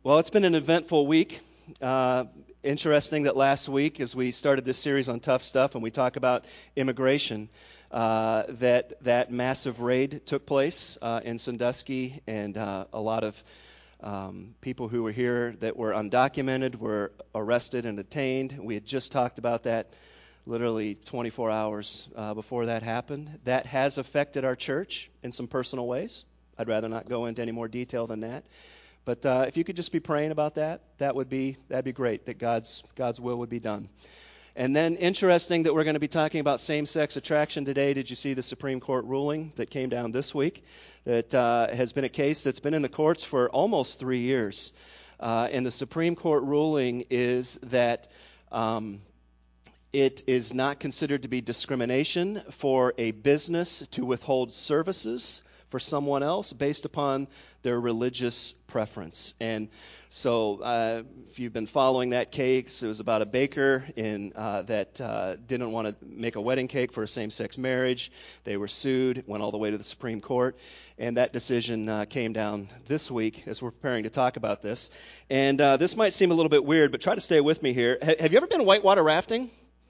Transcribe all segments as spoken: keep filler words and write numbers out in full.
Well, it's been an eventful week. Uh, interesting that last week, as we started this series on tough stuff, and we talk about immigration, uh, that that massive raid took place uh, in Sandusky, and uh, a lot of um, people who were here that were undocumented were arrested and detained. We had just talked about that literally twenty-four hours uh, before that happened. That has affected our church in some personal ways. I'd rather not go into any more detail than that. But uh, if you could just be praying about that, that would be that'd be great. That God's God's will would be done. And then interesting that we're going to be talking about same-sex attraction today. Did you see the Supreme Court ruling that came down this week? That uh, has been a case that's been in the courts for almost three years. Uh, and the Supreme Court ruling is that um, it is not considered to be discrimination for a business to withhold services for someone else based upon their religious preference. And so uh, if you've been following that case, it was about a baker in uh, that uh, didn't want to make a wedding cake for a same-sex marriage. They were sued, went all the way to the Supreme Court, and that decision uh, came down this week as we're preparing to talk about this. And uh, this might seem a little bit weird, but try to stay with me here. H- have you ever been whitewater rafting?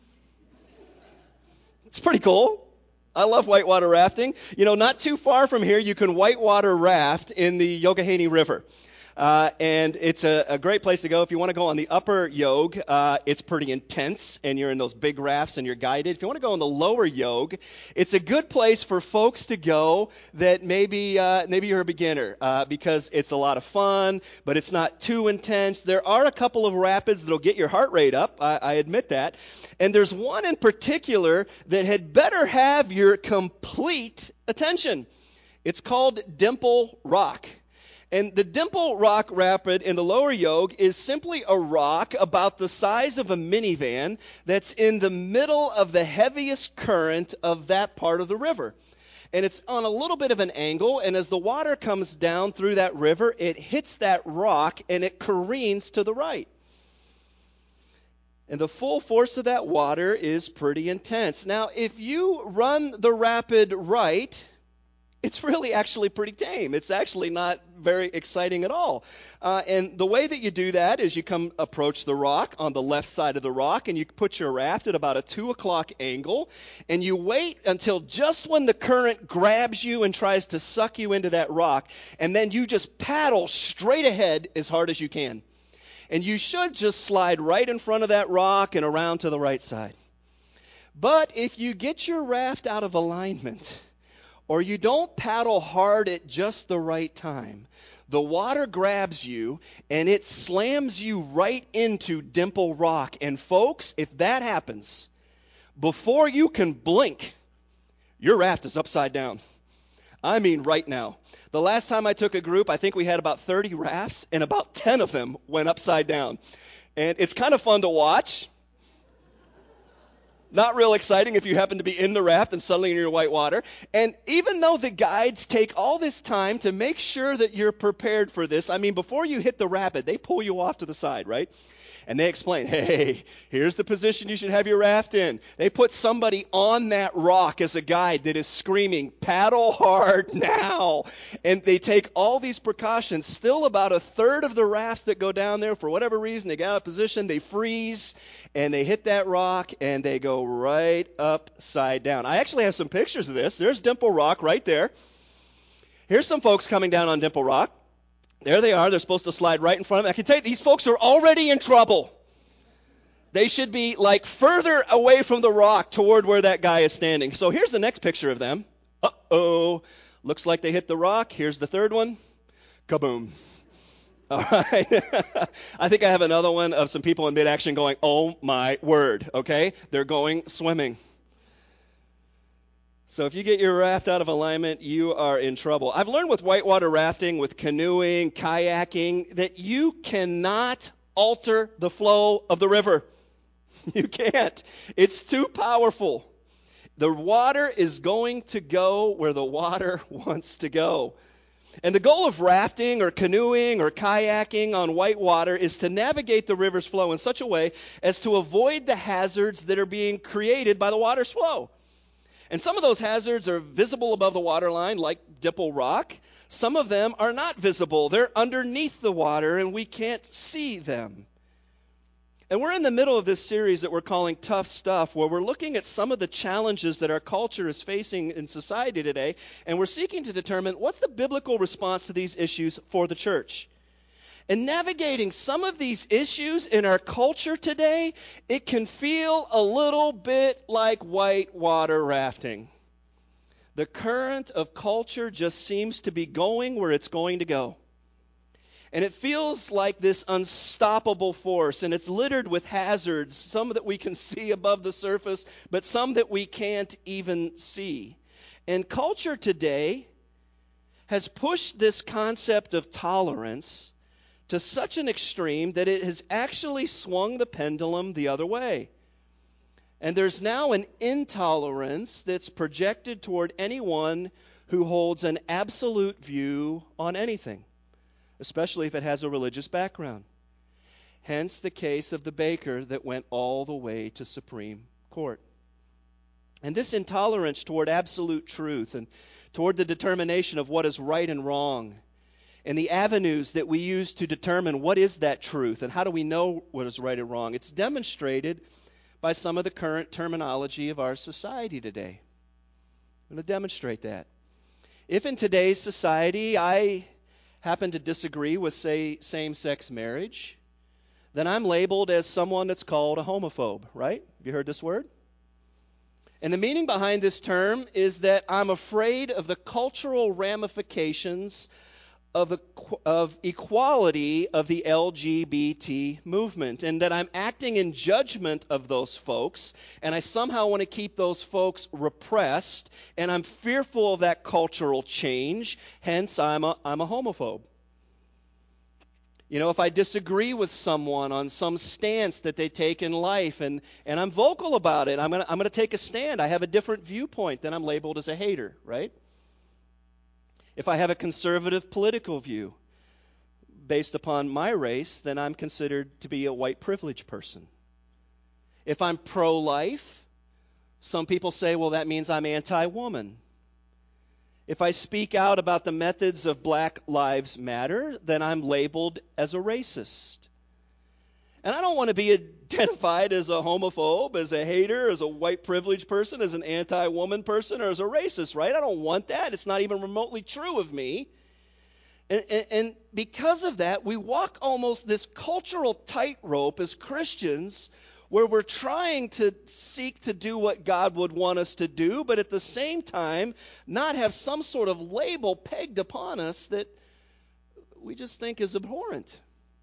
It's pretty cool. I love whitewater rafting. You know, not too far from here, you can whitewater raft in the Youghahaney River. Uh, and it's a, a great place to go. If you want to go on the upper Yog, uh, it's pretty intense, and you're in those big rafts and you're guided. If you want to go on the lower Yog, it's a good place for folks to go that maybe uh, maybe you're a beginner uh, because it's a lot of fun, but it's not too intense. There are a couple of rapids that'll get your heart rate up. I, I admit that. And there's one in particular that had better have your complete attention. It's called Dimple Rock. And the Dimple Rock Rapid in the lower Yog is simply a rock about the size of a minivan that's in the middle of the heaviest current of that part of the river. And it's on a little bit of an angle, and as the water comes down through that river, it hits that rock and it careens to the right. And the full force of that water is pretty intense. Now, if you run the rapid right, it's really actually pretty tame. It's actually not very exciting at all. Uh, and the way that you do that is you come approach the rock on the left side of the rock, and you put your raft at about a two o'clock angle, and you wait until just when the current grabs you and tries to suck you into that rock, and then you just paddle straight ahead as hard as you can. And you should just slide right in front of that rock and around to the right side. But if you get your raft out of alignment, or you don't paddle hard at just the right time, the water grabs you and it slams you right into Dimple Rock. And folks, if that happens, before you can blink, your raft is upside down. I mean right now. The last time I took a group, I think we had about thirty rafts, and about ten of them went upside down. And it's kind of fun to watch. Not real exciting if you happen to be in the raft and suddenly you're in white water. And even though the guides take all this time to make sure that you're prepared for this, I mean, before you hit the rapid, they pull you off to the side, right? And they explain, hey, here's the position you should have your raft in. They put somebody on that rock as a guide that is screaming, paddle hard now. And they take all these precautions. Still about a third of the rafts that go down there, for whatever reason, they get out of position, they freeze, and they hit that rock, and they go right upside down. I actually have some pictures of this. There's Dimple Rock right there. Here's some folks coming down on Dimple Rock. There they are. They're supposed to slide right in front of them. I can tell you, these folks are already in trouble. They should be like further away from the rock toward where that guy is standing. So here's the next picture of them. Uh-oh. Looks like they hit the rock. Here's the third one. Kaboom. All right. I think I have another one of some people in mid-action going, oh my word. Okay? They're going swimming. So if you get your raft out of alignment, you are in trouble. I've learned with whitewater rafting, with canoeing, kayaking, that you cannot alter the flow of the river. You can't. It's too powerful. The water is going to go where the water wants to go. And the goal of rafting or canoeing or kayaking on whitewater is to navigate the river's flow in such a way as to avoid the hazards that are being created by the water's flow. And some of those hazards are visible above the waterline, like Dimple Rock. Some of them are not visible. They're underneath the water, and we can't see them. And we're in the middle of this series that we're calling Tough Stuff, where we're looking at some of the challenges that our culture is facing in society today, and we're seeking to determine what's the biblical response to these issues for the church. And navigating some of these issues in our culture today, it can feel a little bit like whitewater rafting. The current of culture just seems to be going where it's going to go. And it feels like this unstoppable force, and it's littered with hazards, some that we can see above the surface, but some that we can't even see. And culture today has pushed this concept of tolerance to such an extreme that it has actually swung the pendulum the other way. And there's now an intolerance that's projected toward anyone who holds an absolute view on anything, especially if it has a religious background. Hence the case of the baker that went all the way to Supreme Court. And this intolerance toward absolute truth and toward the determination of what is right and wrong, and the avenues that we use to determine what is that truth and how do we know what is right and wrong, it's demonstrated by some of the current terminology of our society today. I'm going to demonstrate that. If in today's society I happen to disagree with, say, same-sex marriage, then I'm labeled as someone that's called a homophobe, right? Have you heard this word? And the meaning behind this term is that I'm afraid of the cultural ramifications of, the, of equality of the L G B T movement, and that I'm acting in judgment of those folks, and I somehow want to keep those folks repressed, and I'm fearful of that cultural change, hence I'm a, I'm a homophobe. You know, if I disagree with someone on some stance that they take in life, and, and I'm vocal about it, I'm gonna I'm gonna take a stand, I have a different viewpoint, then I'm labeled as a hater, right? If I have a conservative political view based upon my race, then I'm considered to be a white privileged person. If I'm pro-life, some people say, well, that means I'm anti-woman. If I speak out about the methods of Black Lives Matter, then I'm labeled as a racist. And I don't want to be identified as a homophobe, as a hater, as a white privileged person, as an anti-woman person, or as a racist, right? I don't want that. It's not even remotely true of me. And, and, and because of that, we walk almost this cultural tightrope as Christians where we're trying to seek to do what God would want us to do, but at the same time not have some sort of label pegged upon us that we just think is abhorrent.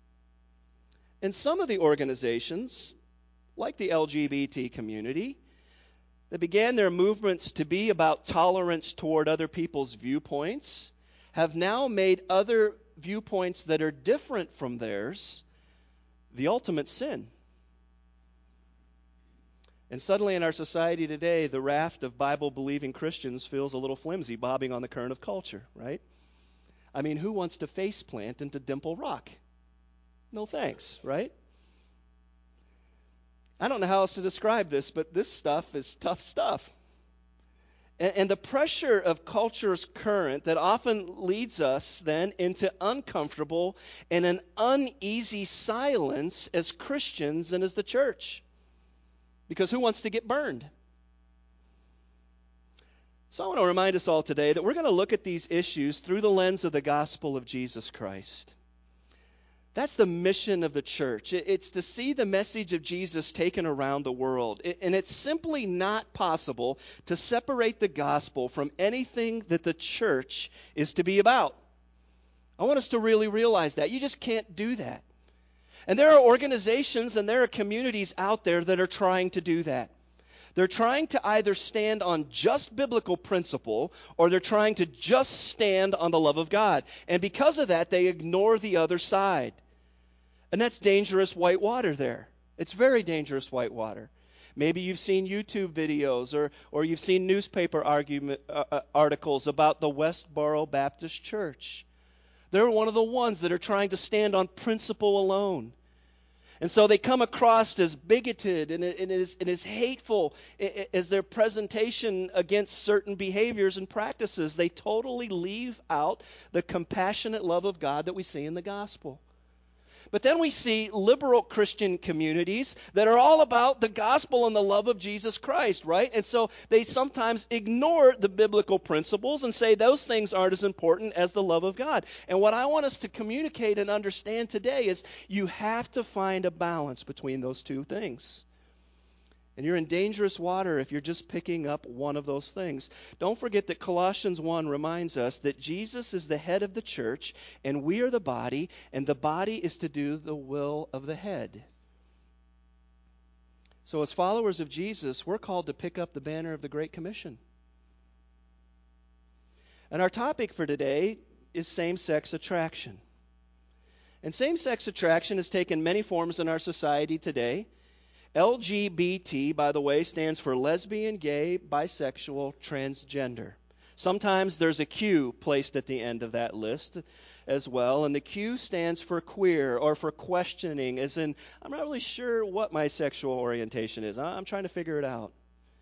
And some of the organizations, like the L G B T community, that began their movements to be about tolerance toward other people's viewpoints, have now made other viewpoints that are different from theirs the ultimate sin. And suddenly in our society today, the raft of Bible-believing Christians feels a little flimsy, bobbing on the current of culture, right? I mean, who wants to faceplant into Dimple Rock? No thanks, right? I don't know how else to describe this, but this stuff is tough stuff. And, and the pressure of culture's current that often leads us then into uncomfortable and an uneasy silence as Christians and as the church. Because who wants to get burned? So I want to remind us all today that we're going to look at these issues through the lens of the gospel of Jesus Christ. That's the mission of the church. It's to see the message of Jesus taken around the world. And it's simply not possible to separate the gospel from anything that the church is to be about. I want us to really realize that. You just can't do that. And there are organizations and there are communities out there that are trying to do that. They're trying to either stand on just biblical principle or they're trying to just stand on the love of God. And because of that, they ignore the other side. And that's dangerous white water there. It's very dangerous white water. Maybe you've seen YouTube videos or, or you've seen newspaper argument, uh, articles about the Westboro Baptist Church. They're one of the ones that are trying to stand on principle alone. And so they come across as bigoted and, and, as, and as hateful as their presentation against certain behaviors and practices. They totally leave out the compassionate love of God that we see in the gospel. But then we see liberal Christian communities that are all about the gospel and the love of Jesus Christ, right? And so they sometimes ignore the biblical principles and say those things aren't as important as the love of God. And what I want us to communicate and understand today is you have to find a balance between those two things. And you're in dangerous water if you're just picking up one of those things. Don't forget that Colossians one reminds us that Jesus is the head of the church, and we are the body, and the body is to do the will of the head. So as followers of Jesus, we're called to pick up the banner of the Great Commission. And our topic for today is same-sex attraction. And same-sex attraction has taken many forms in our society today. L G B T, by the way, stands for lesbian, gay, bisexual, transgender. Sometimes there's a Q placed at the end of that list as well, and the Q stands for queer or for questioning, as in, I'm not really sure what my sexual orientation is. I'm trying to figure it out.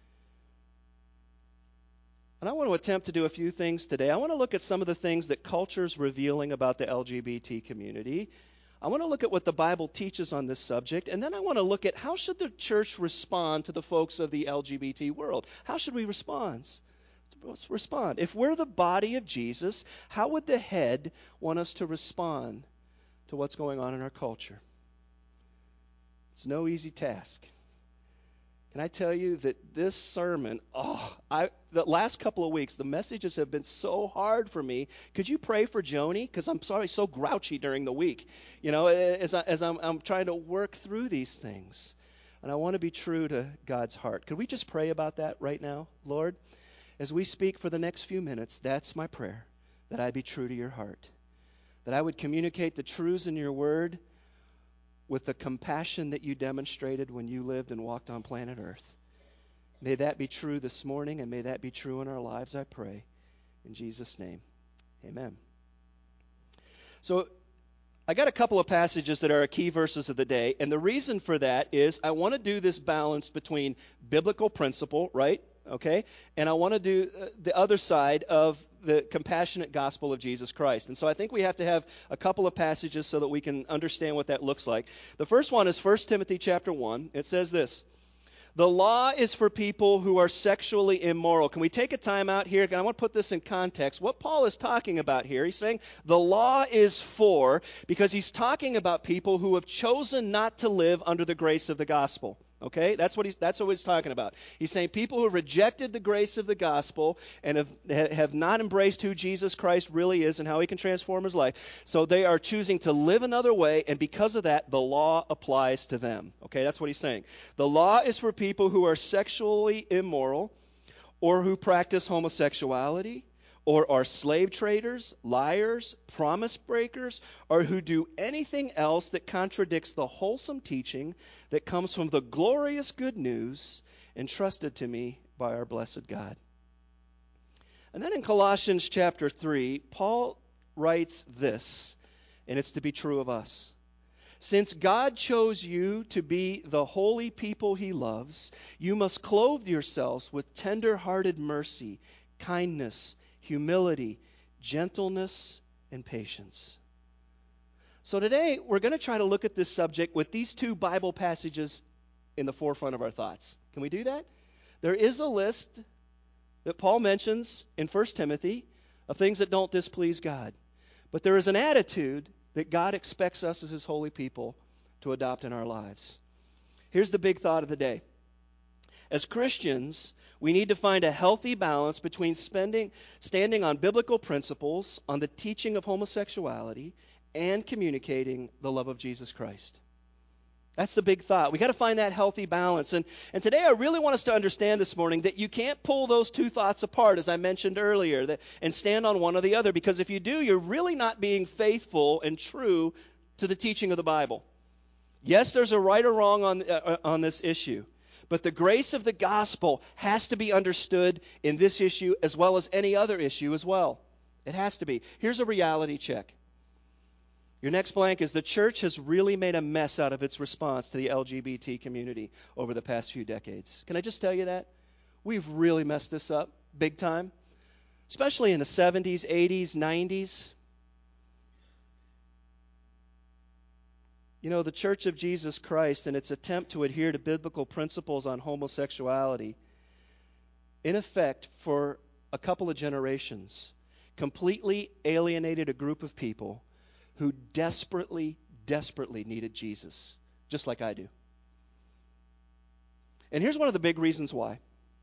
And I want to attempt to do a few things today. I want to look at some of the things that culture's revealing about the L G B T community. I want to look at what the Bible teaches on this subject, and then I want to look at how should the church respond to the folks of the L G B T world. How should we respond? Let's respond. If we're the body of Jesus, how would the head want us to respond to what's going on in our culture? It's no easy task. Can I tell you that this sermon, oh, I, the last couple of weeks, the messages have been so hard for me. Could you pray for Joni? Because I'm sorry, so grouchy during the week, you know, as, I, as I'm, I'm trying to work through these things. And I want to be true to God's heart. Could we just pray about that right now? Lord, as we speak for the next few minutes, that's my prayer, that I be true to your heart, that I would communicate the truths in your word with the compassion that you demonstrated when you lived and walked on planet Earth. May that be true this morning, and may that be true in our lives, I pray. In Jesus' name, amen. So I got a couple of passages that are key verses of the day, and the reason for that is I want to do this balance between biblical principle, right? Okay? And I want to do the other side of the compassionate gospel of Jesus Christ. And so I think we have to have a couple of passages so that we can understand what that looks like. The first one is First Timothy chapter one. It says this: the law is for people who are sexually immoral. Can we take a time out here? I want to put this in context. What Paul is talking about here, he's saying the law is for, because he's talking about people who have chosen not to live under the grace of the gospel. Okay, that's what he's that's what he's talking about. He's saying people who have rejected the grace of the gospel and have have not embraced who Jesus Christ really is and how he can transform his life. So they are choosing to live another way, and because of that, the law applies to them. Okay, that's what he's saying. The law is for people who are sexually immoral, or who practice homosexuality, or are slave traders, liars, promise breakers, or who do anything else that contradicts the wholesome teaching that comes from the glorious good news entrusted to me by our blessed God. And then in Colossians chapter three, Paul writes this, and it's to be true of us. Since God chose you to be the holy people he loves, you must clothe yourselves with tender-hearted mercy, kindness, humility, gentleness, and patience. So today, we're going to try to look at this subject with these two Bible passages in the forefront of our thoughts. Can we do that? There is a list that Paul mentions in First Timothy of things that don't displease God. But there is an attitude that God expects us as his holy people to adopt in our lives. Here's the big thought of the day. As Christians, we need to find a healthy balance between spending, standing on biblical principles, on the teaching of homosexuality, and communicating the love of Jesus Christ. That's the big thought. We got to find that healthy balance. And, and today I really want us to understand this morning that you can't pull those two thoughts apart, as I mentioned earlier, that, and stand on one or the other. Because if you do, you're really not being faithful and true to the teaching of the Bible. Yes, there's a right or wrong on, uh, on this issue. But the grace of the gospel has to be understood in this issue as well as any other issue as well. It has to be. Here's a reality check. Your next blank is the church has really made a mess out of its response to the L G B T community over the past few decades. Can I just tell you that? We've really messed this up big time, especially in the seventies, eighties, nineties. You know, the Church of Jesus Christ, in its attempt to adhere to biblical principles on homosexuality, in effect, for a couple of generations, completely alienated a group of people who desperately, desperately needed Jesus, just like I do. And here's one of the big reasons why.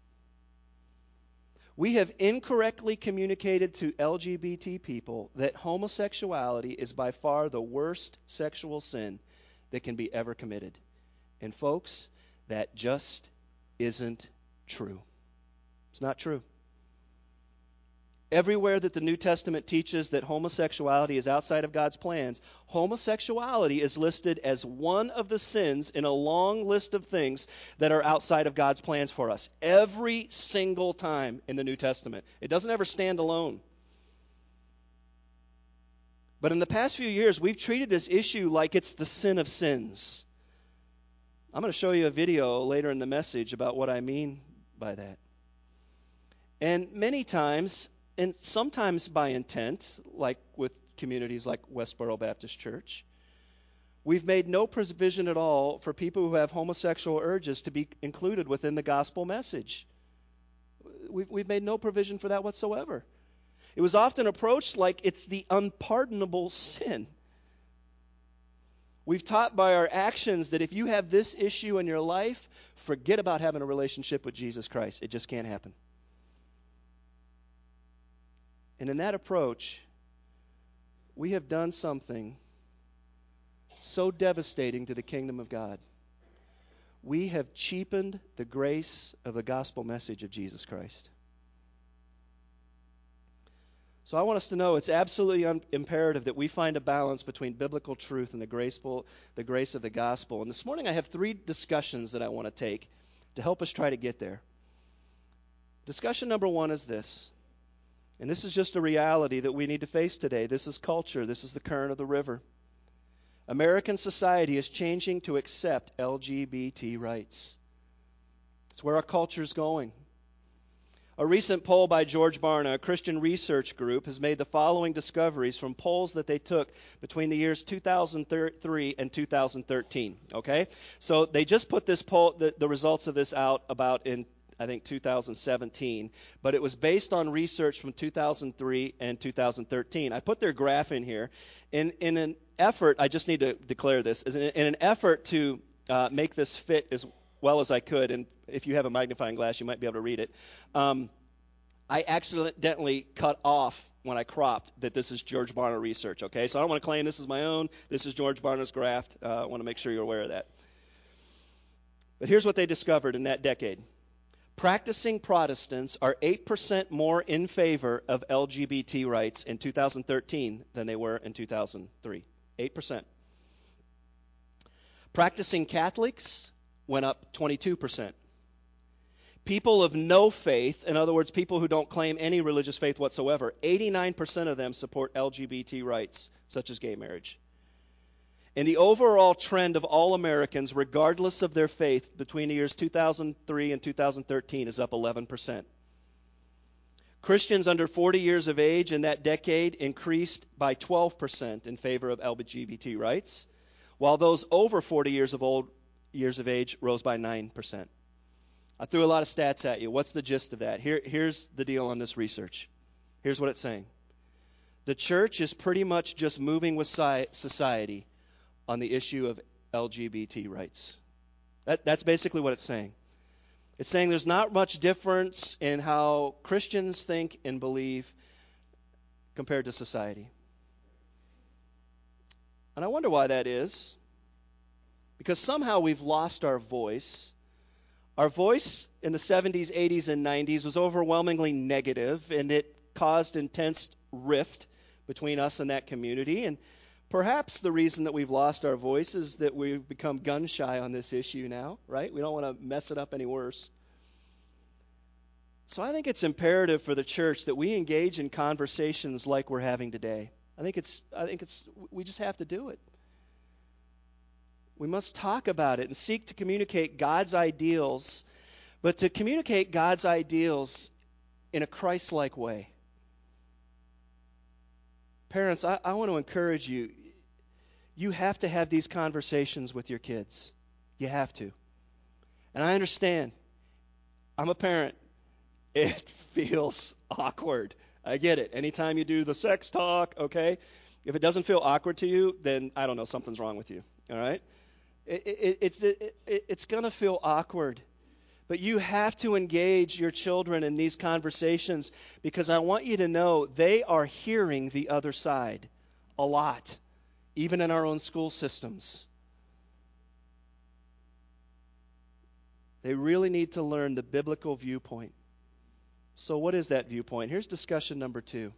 We have incorrectly communicated to L G B T people that homosexuality is by far the worst sexual sin that can be ever committed. And folks, that just isn't true. It's not true. Everywhere that the New Testament teaches that homosexuality is outside of God's plans, homosexuality is listed as one of the sins in a long list of things that are outside of God's plans for us. Every single time in the New Testament. It doesn't ever stand alone. But in the past few years, we've treated this issue like it's the sin of sins. I'm going to show you a video later in the message about what I mean by that. And many times, and sometimes by intent, like with communities like Westboro Baptist Church, we've made no provision at all for people who have homosexual urges to be included within the gospel message. We've, we've made no provision for that whatsoever. It was often approached like it's the unpardonable sin. We've taught by our actions that if you have this issue in your life, forget about having a relationship with Jesus Christ. It just can't happen. And in that approach, we have done something so devastating to the kingdom of God. We have cheapened the grace of the gospel message of Jesus Christ. So I want us to know it's absolutely un- imperative that we find a balance between biblical truth and the graceful, the grace of the gospel. And this morning I have three discussions that I want to take to help us try to get there. Discussion number one is this. And this is just a reality that we need to face today. This is culture. This is the current of the river. American society is changing to accept L G B T rights. It's where our culture is going. A recent poll by George Barna, a Christian research group, has made the following discoveries from polls that they took between the years two thousand three and two thousand thirteen. Okay? So they just put this poll, the, the results of this out about in I think two thousand seventeen, but it was based on research from two thousand three and two thousand thirteen. I put their graph in here. In, in an effort, I just need to declare this, in, in an effort to uh, make this fit as well as I could, and if you have a magnifying glass, you might be able to read it, um, I accidentally cut off when I cropped that this is George Barna research, okay? So I don't want to claim this is my own. This is George Barna's graph. Uh, I want to make sure you're aware of that. But here's what they discovered in that decade. Practicing Protestants are eight percent more in favor of L G B T rights in two thousand thirteen than they were in two thousand three. eight percent. Practicing Catholics went up twenty-two percent. People of no faith, in other words, people who don't claim any religious faith whatsoever, eighty-nine percent of them support L G B T rights, such as gay marriage. And the overall trend of all Americans, regardless of their faith, between the years two thousand three and two thousand thirteen is up eleven percent. Christians under forty years of age in that decade increased by twelve percent in favor of L G B T rights, while those over forty years of old years of age rose by nine percent. I threw a lot of stats at you. What's the gist of that? Here, here's the deal on this research. Here's what it's saying. The church is pretty much just moving with society on the issue of L G B T rights. That, that's basically what it's saying. It's saying there's not much difference in how Christians think and believe compared to society. And I wonder why that is. Because somehow we've lost our voice. Our voice in the seventies, eighties, and nineties was overwhelmingly negative, and it caused intense rift between us and that community. And perhaps the reason that we've lost our voice is that we've become gun shy on this issue now, right? We don't want to mess it up any worse. So I think it's imperative for the church that we engage in conversations like we're having today. I think it's I think it's we just have to do it. We must talk about it and seek to communicate God's ideals, but to communicate God's ideals in a Christ-like way. Parents, I, I want to encourage you. You have to have these conversations with your kids. You have to. And I understand. I'm a parent. It feels awkward. I get it. Anytime you do the sex talk, okay? If it doesn't feel awkward to you, then I don't know, something's wrong with you. All right? It, it, it's it, it, it's going to feel awkward. But you have to engage your children in these conversations because I want you to know they are hearing the other side a lot, even in our own school systems. They really need to learn the biblical viewpoint. So what is that viewpoint? Here's discussion number two.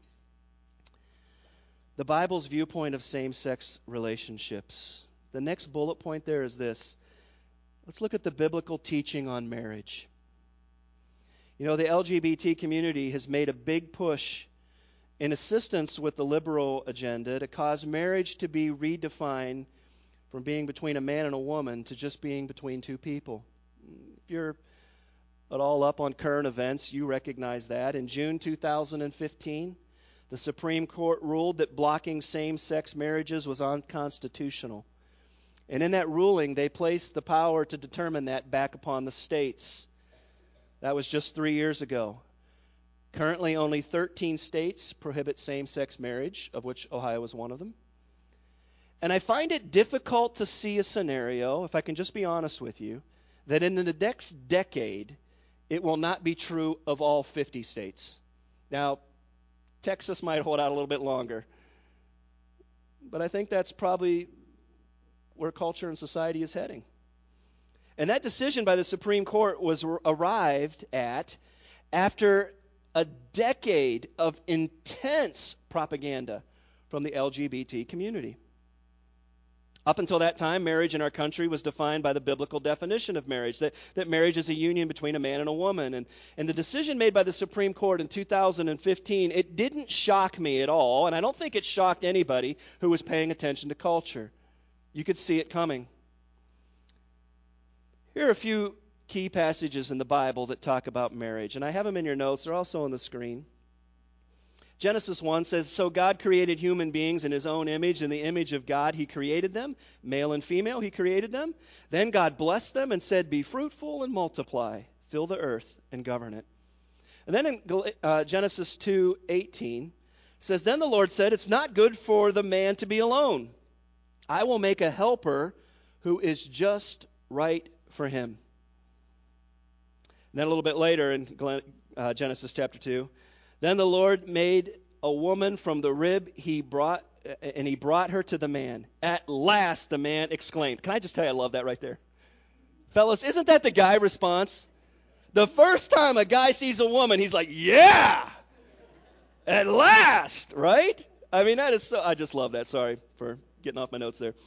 The Bible's viewpoint of same-sex relationships. The next bullet point there is this. Let's look at the biblical teaching on marriage. You know, the L G B T community has made a big push in assistance with the liberal agenda to cause marriage to be redefined from being between a man and a woman to just being between two people. If you're at all up on current events, you recognize that. In June two thousand fifteen, the Supreme Court ruled that blocking same-sex marriages was unconstitutional. And in that ruling, they placed the power to determine that back upon the states. That was just three years ago. Currently, only thirteen states prohibit same-sex marriage, of which Ohio is one of them. And I find it difficult to see a scenario, if I can just be honest with you, that in the next decade, it will not be true of all fifty states. Now, Texas might hold out a little bit longer. But I think that's probably where culture and society is heading. And that decision by the Supreme Court was arrived at after a decade of intense propaganda from the L G B T community. Up until that time, marriage in our country was defined by the biblical definition of marriage, that, that marriage is a union between a man and a woman. And, and the decision made by the Supreme Court in two thousand fifteen, it didn't shock me at all, and I don't think it shocked anybody who was paying attention to culture. You could see it coming. Here are a few key passages in the Bible that talk about marriage, and I have them in your notes. They're also on the screen. Genesis one says, "So God created human beings in his own image. In the image of God he created them. Male and female he created them. Then God blessed them and said, 'Be fruitful and multiply. Fill the earth and govern it.'" And then in uh, Genesis two eighteen says, "Then the Lord said, 'It's not good for the man to be alone. I will make a helper who is just right for him.'" And then a little bit later in uh, Genesis chapter two, "Then the Lord made a woman from the rib he brought, and he brought her to the man. At last," the man exclaimed. Can I just tell you, I love that right there. Fellas, isn't that the guy response? The first time a guy sees a woman, he's like, "Yeah! At last!" Right? I mean, that is so, I just love that. Sorry for getting off my notes there.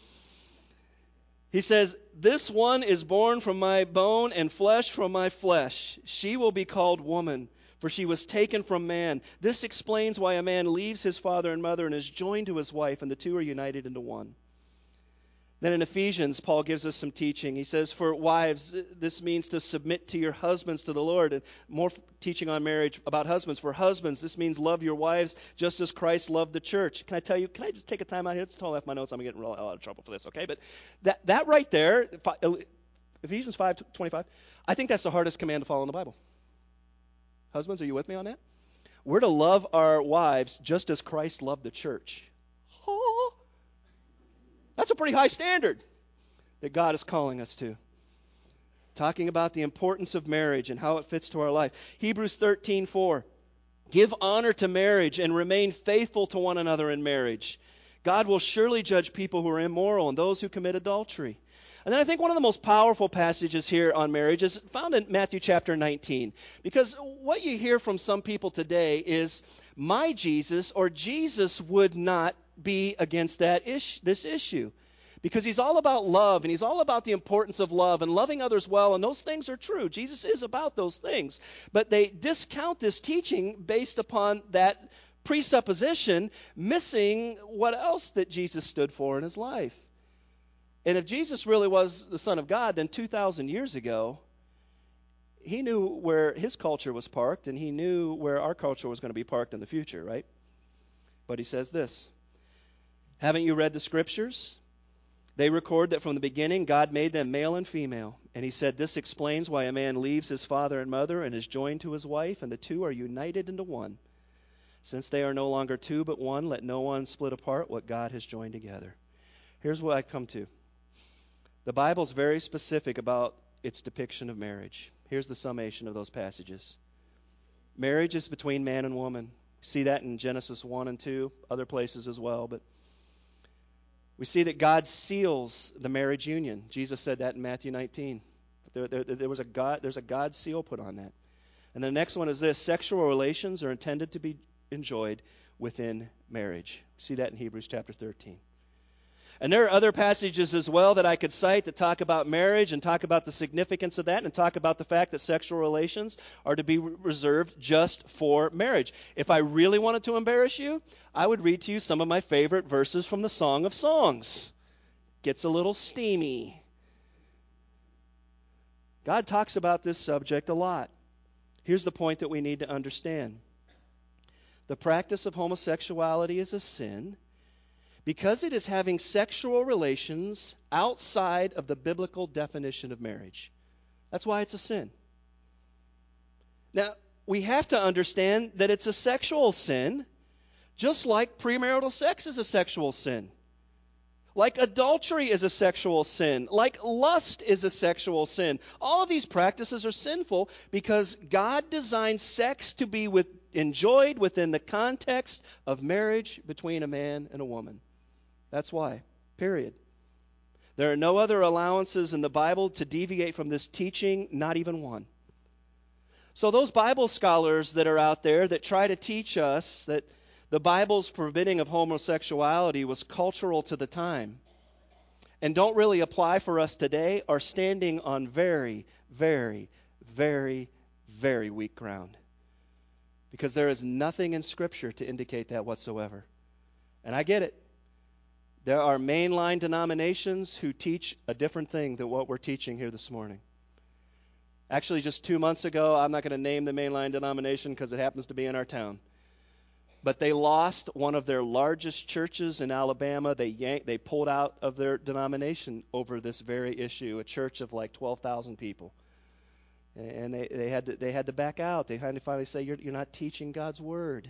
He says, "This one is born from my bone and flesh from my flesh. She will be called woman, for she was taken from man. This explains why a man leaves his father and mother and is joined to his wife, and the two are united into one." Then in Ephesians, Paul gives us some teaching. He says, "For wives, this means to submit to your husbands to the Lord." And more teaching on marriage about husbands. "For husbands, this means love your wives just as Christ loved the church." Can I tell you, can I just take a time out here? It's totally off my notes. I'm getting a lot of trouble for this, okay? But that, that right there, Ephesians five twenty-five, I think that's the hardest command to follow in the Bible. Husbands, are you with me on that? We're to love our wives just as Christ loved the church. Oh, that's a pretty high standard that God is calling us to. Talking about the importance of marriage and how it fits to our life. Hebrews thirteen four. "Give honor to marriage and remain faithful to one another in marriage. God will surely judge people who are immoral and those who commit adultery." And then I think one of the most powerful passages here on marriage is found in Matthew chapter nineteen. Because what you hear from some people today is, my Jesus or Jesus would not be against that ish, this issue. Because he's all about love, and he's all about the importance of love and loving others well, and those things are true. Jesus is about those things. But they discount this teaching based upon that presupposition, missing what else that Jesus stood for in his life. And if Jesus really was the Son of God, then two thousand years ago, he knew where his culture was parked, and he knew where our culture was going to be parked in the future, right? But he says this, haven't you read the Scriptures? They record that from the beginning God made them male and female. And he said, this explains why a man leaves his father and mother and is joined to his wife, and the two are united into one. Since they are no longer two but one, let no one split apart what God has joined together. Here's what I come to. The Bible's very specific about its depiction of marriage. Here's the summation of those passages. Marriage is between man and woman. We see that in Genesis one and two, other places as well. But we see that God seals the marriage union. Jesus said that in Matthew nineteen. There, there, there was a God, there's a God seal put on that. And the next one is this. Sexual relations are intended to be enjoyed within marriage. We see that in Hebrews chapter thirteen. And there are other passages as well that I could cite that talk about marriage and talk about the significance of that and talk about the fact that sexual relations are to be reserved just for marriage. If I really wanted to embarrass you, I would read to you some of my favorite verses from the Song of Songs. Gets a little steamy. God talks about this subject a lot. Here's the point that we need to understand. The practice of homosexuality is a sin because it is having sexual relations outside of the biblical definition of marriage. That's why it's a sin. Now, we have to understand that it's a sexual sin, just like premarital sex is a sexual sin. Like adultery is a sexual sin. Like lust is a sexual sin. All of these practices are sinful because God designed sex to be with, enjoyed within the context of marriage between a man and a woman. That's why. Period. There are no other allowances in the Bible to deviate from this teaching, not even one. So those Bible scholars that are out there that try to teach us that the Bible's forbidding of homosexuality was cultural to the time and don't really apply for us today are standing on very, very, very, very weak ground. Because there is nothing in Scripture to indicate that whatsoever. And I get it. There are mainline denominations who teach a different thing than what we're teaching here this morning. Actually, just two months ago, I'm not going to name the mainline denomination because it happens to be in our town. But they lost one of their largest churches in Alabama. They yanked, they pulled out of their denomination over this very issue, a church of like twelve thousand people. And they, they, had to, they had to back out. They had to finally say, you're, you're not teaching God's word.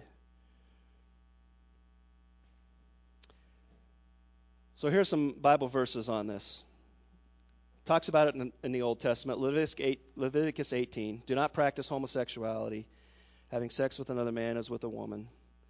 So here's some Bible verses on this. Talks about it in, in the Old Testament. Leviticus, eight, Leviticus eighteen. Do not practice homosexuality. Having sex with another man as with a woman.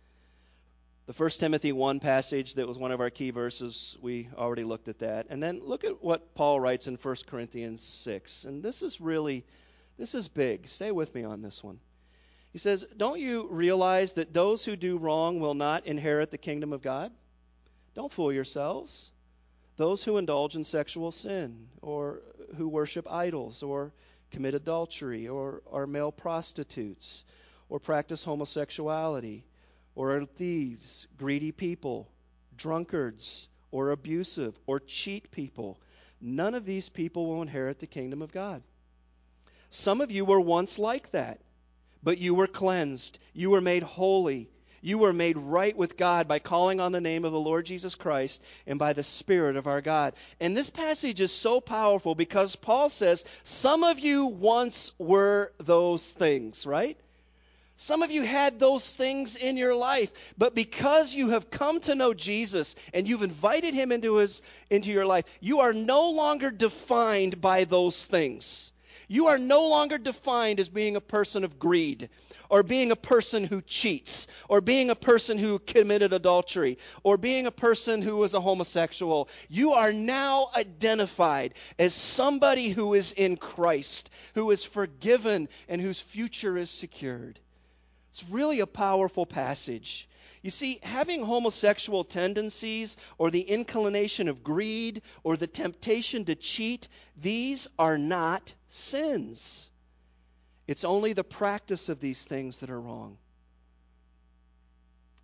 The First Timothy one passage that was one of our key verses, we already looked at that. And then look at what Paul writes in First Corinthians six. And this is really, this is big. Stay with me on this one. He says, don't you realize that those who do wrong will not inherit the kingdom of God? Don't fool yourselves. Those who indulge in sexual sin, or who worship idols, or commit adultery, or are male prostitutes, or practice homosexuality, or are thieves, greedy people, drunkards, or abusive, or cheat people, none of these people will inherit the kingdom of God. Some of you were once like that, but you were cleansed. You were made holy. You were made right with God by calling on the name of the Lord Jesus Christ and by the Spirit of our God. And this passage is so powerful because Paul says, some of you once were those things, right? Some of you had those things in your life, but because you have come to know Jesus and you've invited him into his into your life, you are no longer defined by those things. You are no longer defined as being a person of greed, or being a person who cheats, or being a person who committed adultery, or being a person who was a homosexual. You are now identified as somebody who is in Christ, who is forgiven, and whose future is secured. It's really a powerful passage. You see, having homosexual tendencies or the inclination of greed or the temptation to cheat, these are not sins. It's only the practice of these things that are wrong.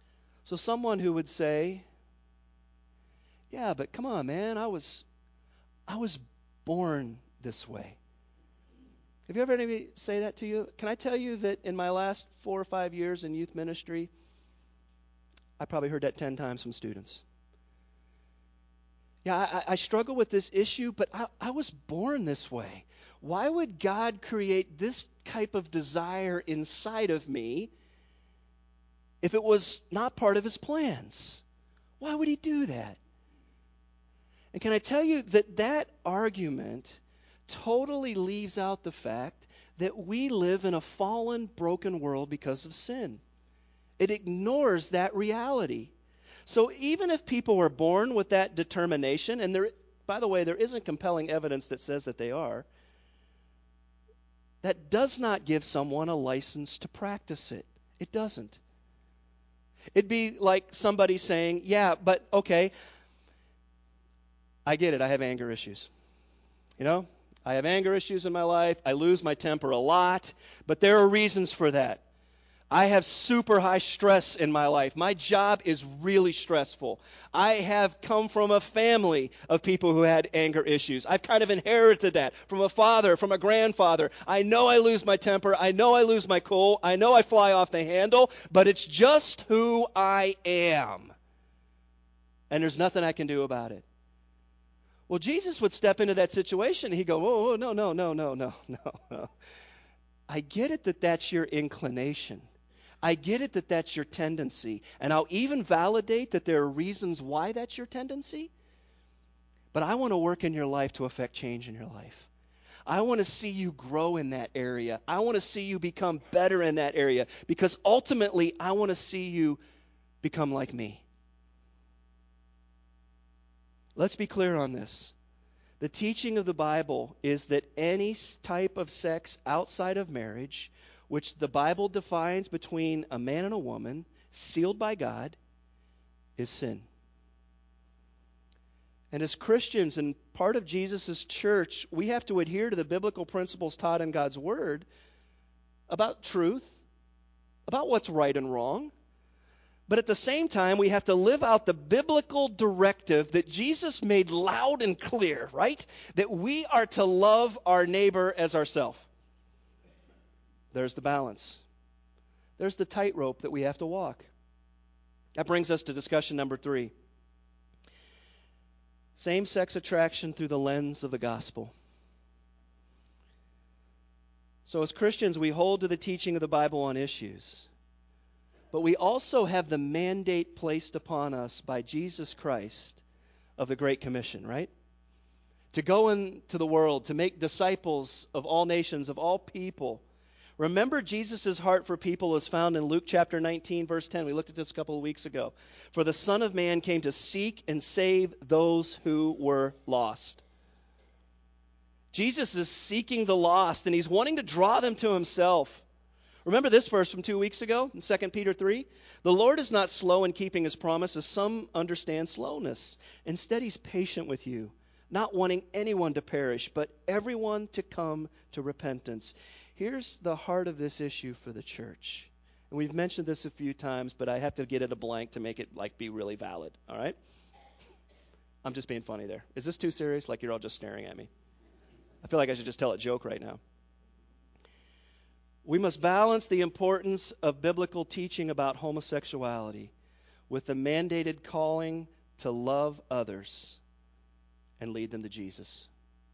So someone who would say, yeah, but come on, man, I was I was born this way. Have you ever had anybody say that to you? Can I tell you that in my last four or five years in youth ministry, I probably heard that ten times from students. Yeah, I, I struggle with this issue, but I, I was born this way. Why would God create this type of desire inside of me if it was not part of his plans? Why would he do that? And can I tell you that that argument totally leaves out the fact that we live in a fallen, broken world because of sin. It ignores that reality. So even if people were born with that determination, and there, by the way, there isn't compelling evidence that says that they are, that does not give someone a license to practice it. It doesn't. It'd be like somebody saying, yeah, but okay, I get it, I have anger issues. You know, I have anger issues in my life. I lose my temper a lot, but there are reasons for that. I have super high stress in my life. My job is really stressful. I have come from a family of people who had anger issues. I've kind of inherited that from a father, from a grandfather. I know I lose my temper. I know I lose my cool. I know I fly off the handle, but it's just who I am. And there's nothing I can do about it. Well, Jesus would step into that situation and he'd go, oh, no, no, no, no, no, no, no. I get it that that's your inclination. I get it that that's your tendency. And I'll even validate that there are reasons why that's your tendency. But I want to work in your life to affect change in your life. I want to see you grow in that area. I want to see you become better in that area. Because ultimately, I want to see you become like me. Let's be clear on this. The teaching of the Bible is that any type of sex outside of marriage, which the Bible defines between a man and a woman, sealed by God, is sin. And as Christians and part of Jesus' church, we have to adhere to the biblical principles taught in God's Word about truth, about what's right and wrong. But at the same time, we have to live out the biblical directive that Jesus made loud and clear, right? That we are to love our neighbor as ourselves. There's the balance. There's the tightrope that we have to walk. That brings us to discussion number three. Same-sex attraction through the lens of the gospel. So as Christians, we hold to the teaching of the Bible on issues. But we also have the mandate placed upon us by Jesus Christ of the Great Commission, right? To go into the world, to make disciples of all nations, of all people. Remember, Jesus' heart for people is found in Luke chapter nineteen, verse ten. We looked at this a couple of weeks ago. For the Son of Man came to seek and save those who were lost. Jesus is seeking the lost, and he's wanting to draw them to himself. Remember this verse from two weeks ago in Second Peter three? The Lord is not slow in keeping his promise, as some understand slowness. Instead, he's patient with you, not wanting anyone to perish, but everyone to come to repentance. Here's the heart of this issue for the church. And we've mentioned this a few times, but I have to get it a blank to make it like be really valid. All right? I'm just being funny there. Is this too serious? Like you're all just staring at me? I feel like I should just tell a joke right now. We must balance the importance of biblical teaching about homosexuality with the mandated calling to love others and lead them to Jesus.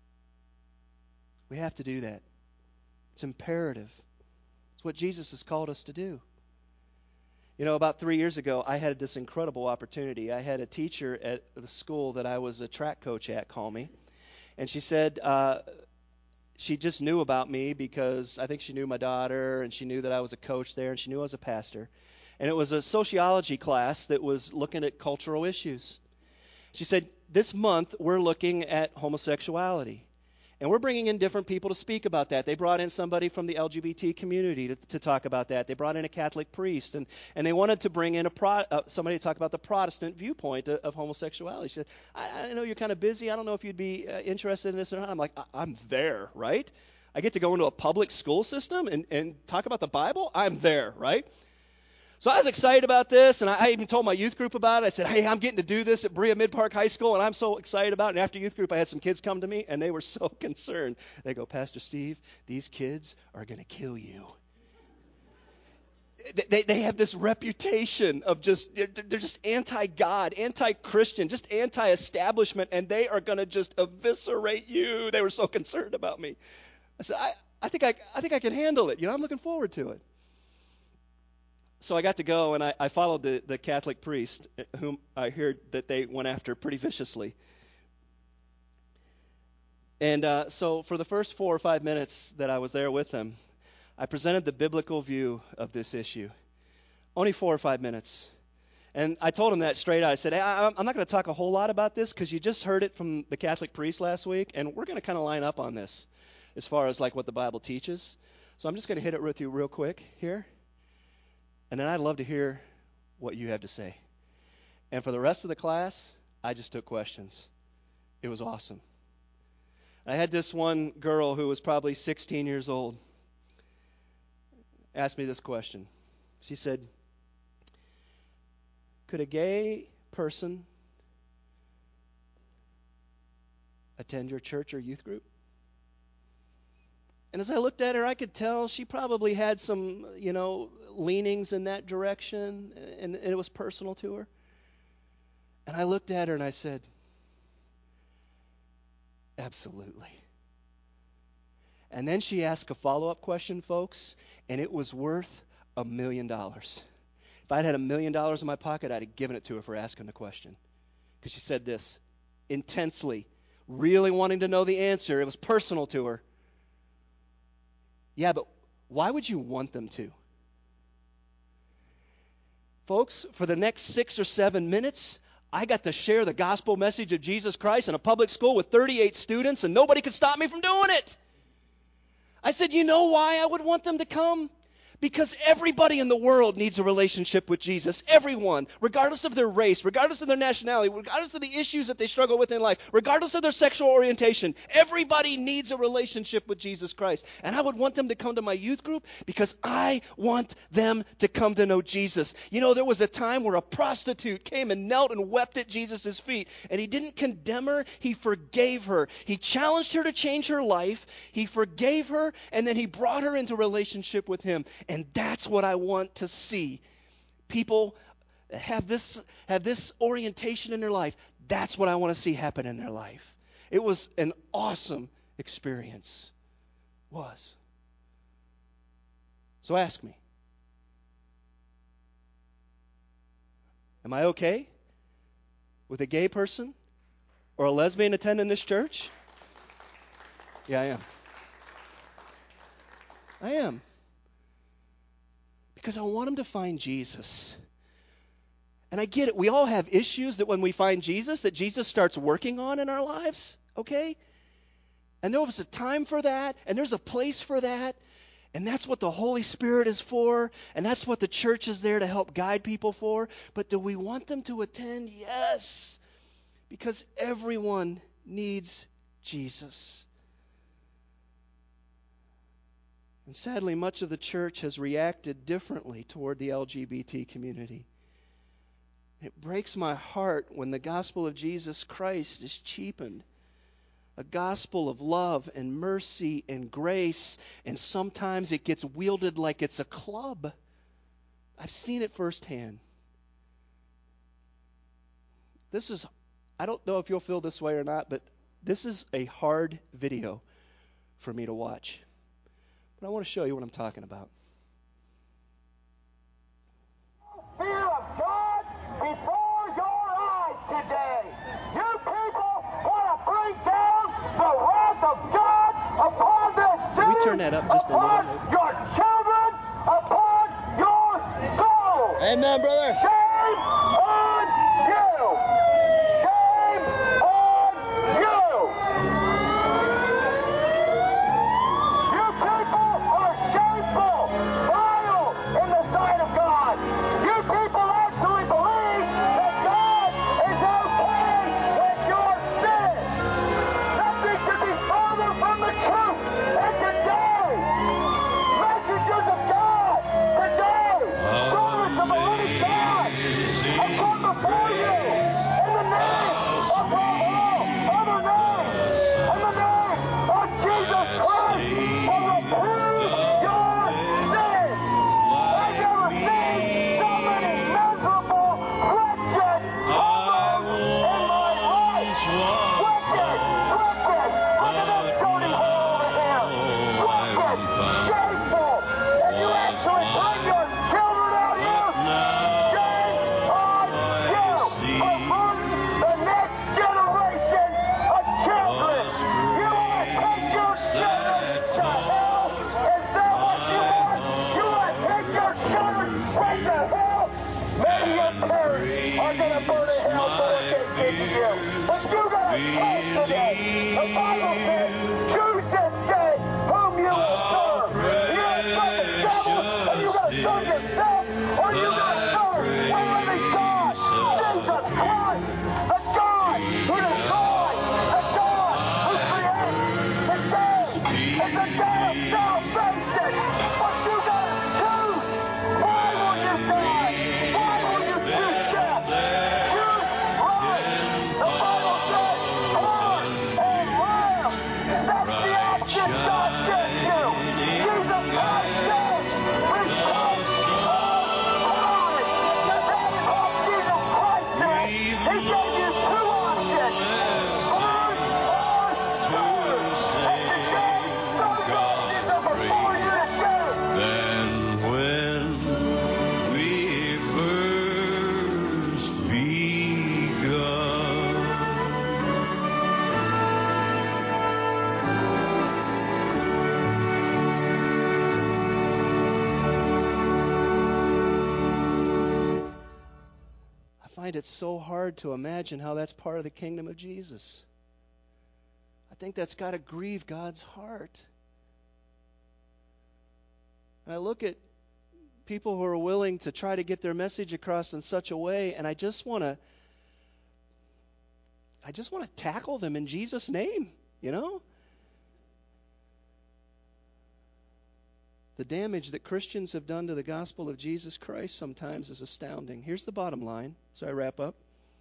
We have to do that. It's imperative. It's what Jesus has called us to do. You know, about three years ago, I had this incredible opportunity. I had a teacher at the school that I was a track coach at call me, and she said uh, she just knew about me because I think she knew my daughter, and she knew that I was a coach there, and she knew I was a pastor. And it was a sociology class that was looking at cultural issues. She said, this month we're looking at homosexuality. And we're bringing in different people to speak about that. They brought in somebody from the L G B T community to, to talk about that. They brought in a Catholic priest, and, and they wanted to bring in a pro, uh, somebody to talk about the Protestant viewpoint of, of homosexuality. She said, I, I know you're kind of busy. I don't know if you'd be uh, interested in this or not. I'm like, I, I'm there, right? I get to go into a public school system and, and talk about the Bible? I'm there, right? So I was excited about this, and I, I even told my youth group about it. I said, hey, I'm getting to do this at Berea Mid-Park High School, and I'm so excited about it. And after youth group, I had some kids come to me, and they were so concerned. They go, Pastor Steve, these kids are going to kill you. They, they have this reputation of just, they're, they're just anti-God, anti-Christian, just anti-establishment, and they are going to just eviscerate you. They were so concerned about me. I said, I, I think I, I think I can handle it. You know, I'm looking forward to it. So I got to go, and I, I followed the, the Catholic priest, whom I heard that they went after pretty viciously. And uh, so for the first four or five minutes that I was there with them, I presented the biblical view of this issue. Only four or five minutes. And I told him that straight out. I said, hey, I, I'm not going to talk a whole lot about this because you just heard it from the Catholic priest last week, and we're going to kind of line up on this as far as like what the Bible teaches. So I'm just going to hit it with you real quick here. And then I'd love to hear what you have to say. And for the rest of the class, I just took questions. It was awesome. I had this one girl who was probably sixteen years old ask me this question. She said, could a gay person attend your church or youth group? And as I looked at her, I could tell she probably had some, you know, leanings in that direction, and, and it was personal to her. And I looked at her and I said, absolutely. And then she asked a follow-up question, folks, and it was worth a million dollars. If I'd had a million dollars in my pocket, I'd have given it to her for asking the question. Because she said this intensely, really wanting to know the answer. It was personal to her. Yeah, but why would you want them to? Folks, for the next six or seven minutes, I got to share the gospel message of Jesus Christ in a public school with thirty-eight students, and nobody could stop me from doing it. I said, you know why I would want them to come? Because everybody in the world needs a relationship with Jesus. Everyone, regardless of their race, regardless of their nationality, regardless of the issues that they struggle with in life, regardless of their sexual orientation, everybody needs a relationship with Jesus Christ. And I would want them to come to my youth group because I want them to come to know Jesus. You know, there was a time where a prostitute came and knelt and wept at Jesus' feet, and he didn't condemn her, he forgave her. He challenged her to change her life, he forgave her, and then he brought her into relationship with him. And that's what I want to see. People have this have this orientation in their life. That's what I want to see happen in their life. It was an awesome experience. It was. So ask me. Am I okay with a gay person or a lesbian attending this church? Yeah, I am. I am. Because I want them to find Jesus. And I get it. We all have issues that when we find Jesus, that Jesus starts working on in our lives, okay? And there was a time for that, and there's a place for that, and that's what the Holy Spirit is for, and that's what the church is there to help guide people for. But do we want them to attend? Yes, because everyone needs Jesus. And sadly, much of the church has reacted differently toward the L G B T community. It breaks my heart when the gospel of Jesus Christ is cheapened. A gospel of love and mercy and grace, and sometimes it gets wielded like it's a club. I've seen it firsthand. This is, I don't know if you'll feel this way or not, but this is a hard video for me to watch. But I want to show you what I'm talking about. Fear of God before your eyes today. You people want to bring down the wrath of God upon this city, Can we turn that up just a little upon bit? your children, upon your soul. Amen, brother. Shame on you. Shame on you. You people are shameful, vile in the sight of God. You people actually believe that God is okay with your sin. Nothing could be further from the truth. And today, messengers of God, today, servants of the a choice today. The Bible says, choose this day whom you will serve. You're going to serve the devil, or you're going to serve yourself, or you're going to serve the living God, Jesus Christ, the God who destroys, the God who creates. Today is the day of salvation, but you got to choose. Why will you die? Why will you choose death? Choose life. The Bible says, horse and lamb. That's the option God gives you. Jesus Christ says, repent all glory. That is what Jesus Christ said. He gave you two options. Bird or food. And today, those options are before you to choose. Then when we first begun, I find it so hard to imagine how that's part of the kingdom of Jesus. I think that's got to grieve God's heart. And I look at people who are willing to try to get their message across in such a way, and I just want to I just want to tackle them in Jesus' name, you know? The damage that Christians have done to the gospel of Jesus Christ sometimes is astounding. Here's the bottom line, so I wrap up.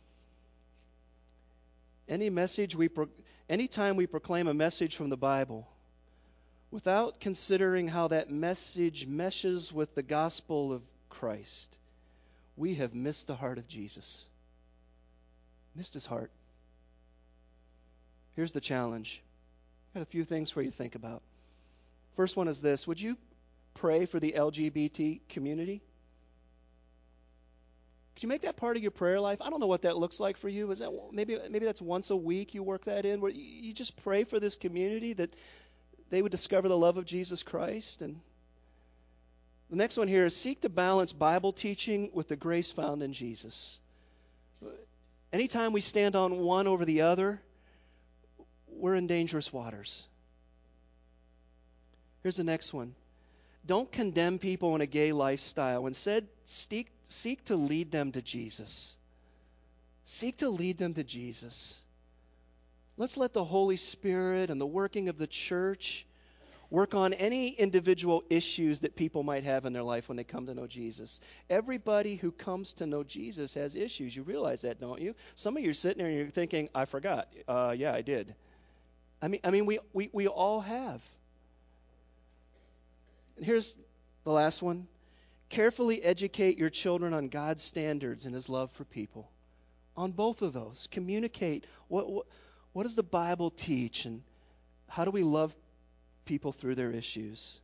Any message we pro- anytime we proclaim a message from the Bible, without considering how that message meshes with the gospel of Christ, we have missed the heart of Jesus. Missed his heart. Here's the challenge. I've got a few things for you to think about. First one is this. Would you pray for the L G B T community? Could you make that part of your prayer life? I don't know what that looks like for you. Is that maybe maybe that's once a week you work that in, where you, you just pray for this community that they would discover the love of Jesus Christ. And the next one here is seek to balance Bible teaching with the grace found in Jesus. Anytime we stand on one over the other, we're in dangerous waters. Here's the next one. Don't condemn people in a gay lifestyle. Instead, seek, seek to lead them to Jesus. Seek to lead them to Jesus. Let's let the Holy Spirit and the working of the church work on any individual issues that people might have in their life when they come to know Jesus. Everybody who comes to know Jesus has issues. You realize that, don't you? Some of you are sitting there and you're thinking, I forgot. Uh, yeah, I did. I mean, I mean, we, we, we all have. And here's the last one. Carefully educate your children on God's standards and his love for people. On both of those. Communicate. What, what, what does the Bible teach, and how do we love people through their issues?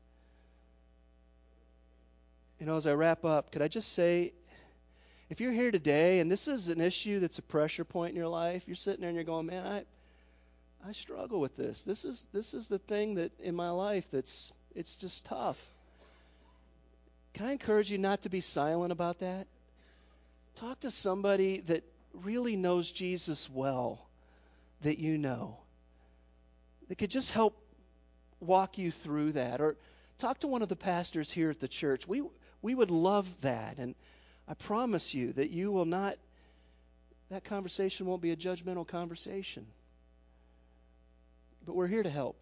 You know, as I wrap up, could I just say, if you're here today and this is an issue that's a pressure point in your life, you're sitting there and you're going, man, I I struggle with this. This is this is the thing that in my life that's it's just tough. Can I encourage you not to be silent about that? Talk to somebody that really knows Jesus well, that you know, that could just help walk you through that. Or talk to one of the pastors here at the church. We we would love that. And I promise you that you will not, that conversation won't be a judgmental conversation. But we're here to help.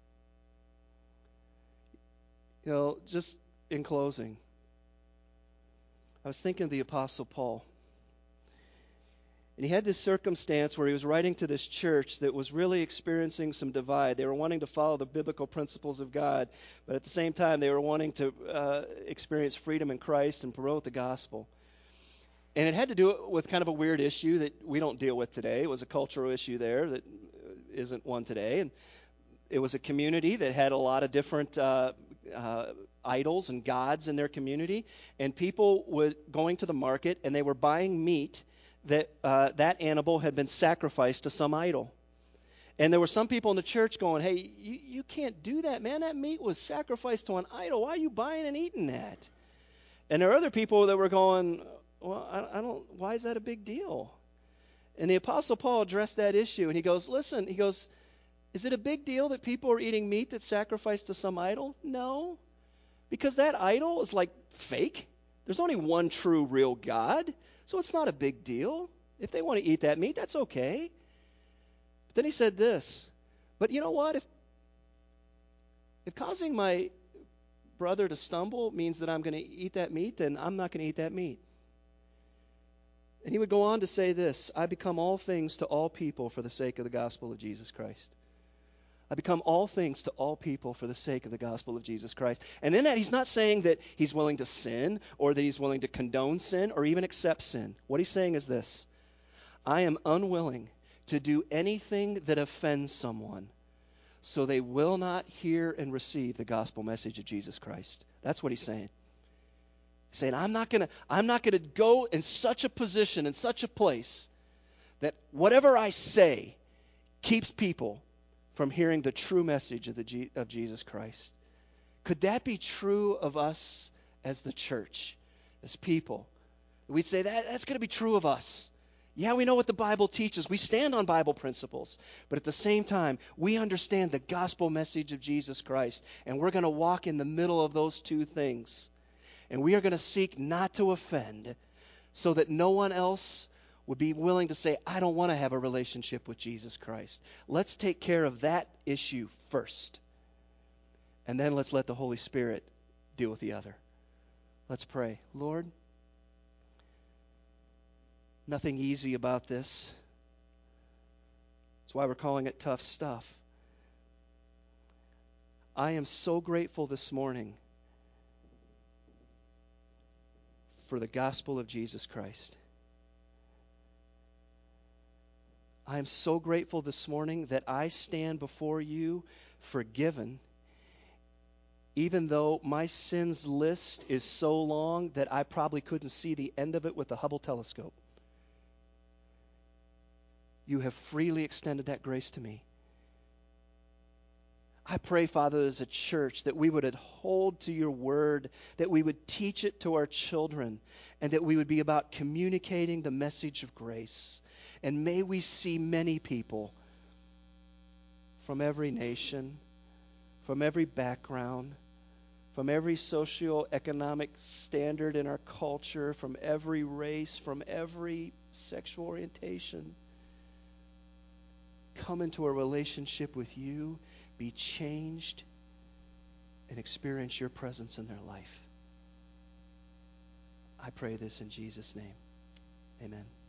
You know, just in closing, I was thinking of the Apostle Paul. And he had this circumstance where he was writing to this church that was really experiencing some divide. They were wanting to follow the biblical principles of God, but at the same time they were wanting to uh, experience freedom in Christ and promote the gospel. And it had to do with kind of a weird issue that we don't deal with today. It was a cultural issue there that isn't one today. And it was a community that had a lot of different uh, uh, idols and gods in their community. And people were going to the market and they were buying meat that uh, that animal had been sacrificed to some idol. And there were some people in the church going, hey, you, you can't do that, man. That meat was sacrificed to an idol. Why are you buying and eating that? And there were other people that were going, well, I, I don't, why is that a big deal? And the Apostle Paul addressed that issue, and he goes, listen, he goes, is it a big deal that people are eating meat that's sacrificed to some idol? No, because that idol is like fake. There's only one true, real God, so it's not a big deal. If they want to eat that meat, that's okay. But then he said this, but you know what? If, if causing my brother to stumble means that I'm going to eat that meat, then I'm not going to eat that meat. And he would go on to say this, I become all things to all people for the sake of the gospel of Jesus Christ. I become all things to all people for the sake of the gospel of Jesus Christ. And in that, he's not saying that he's willing to sin or that he's willing to condone sin or even accept sin. What he's saying is this, I am unwilling to do anything that offends someone so they will not hear and receive the gospel message of Jesus Christ. That's what he's saying. Saying, I'm not going to I'm not going to go in such a position, in such a place, that whatever I say keeps people from hearing the true message of the G, of Jesus Christ. Could that be true of us as the church, as people? We'd say that that's going to be true of us. Yeah, we know what the Bible teaches. We stand on Bible principles. But at the same time, we understand the gospel message of Jesus Christ. And we're going to walk in the middle of those two things. And we are going to seek not to offend so that no one else would be willing to say, I don't want to have a relationship with Jesus Christ. Let's take care of that issue first. And then let's let the Holy Spirit deal with the other. Let's pray. Lord, nothing easy about this. That's why we're calling it tough stuff. I am so grateful this morning for the gospel of Jesus Christ. I am so grateful this morning that I stand before you forgiven, even though my sins list is so long that I probably couldn't see the end of it with the Hubble telescope. You have freely extended that grace to me. I pray, Father, as a church, that we would hold to your word, that we would teach it to our children, and that we would be about communicating the message of grace. And may we see many people from every nation, from every background, from every socioeconomic standard in our culture, from every race, from every sexual orientation, come into a relationship with you, be changed, and experience your presence in their life. I pray this in Jesus' name. Amen.